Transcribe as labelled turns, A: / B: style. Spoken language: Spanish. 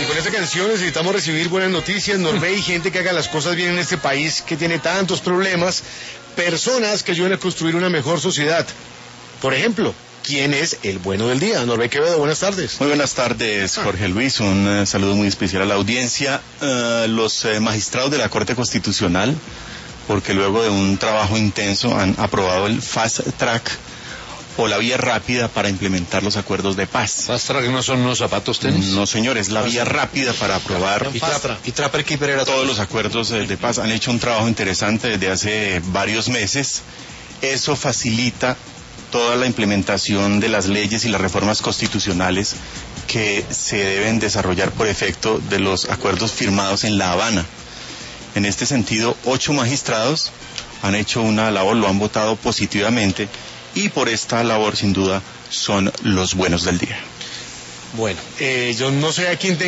A: Y con esta canción necesitamos recibir buenas noticias, Norvé, y gente que haga las cosas bien en este país que tiene tantos problemas, personas que ayuden a construir una mejor sociedad. Por ejemplo, ¿quién es el bueno del día? Norvé Quevedo, buenas tardes.
B: Muy buenas tardes, Jorge Luis. Un saludo muy especial a la audiencia. Los magistrados de la Corte Constitucional, porque luego de un trabajo intenso han aprobado el Fast Track, o la vía rápida para implementar los acuerdos de paz.
C: ¿Fast Track no son unos zapatos tenis?
B: No, señores, la vía rápida para aprobar
C: Y Trapper Keeper era
B: todos los acuerdos de paz. Han hecho un trabajo interesante desde hace varios meses. Eso facilita toda la implementación de las leyes y las reformas constitucionales que se deben desarrollar por efecto de los acuerdos firmados en La Habana. En este sentido, 8 magistrados han hecho una labor, lo han votado positivamente, y por esta labor, sin duda, son los buenos del día.
A: Bueno, yo no sé a quién tengo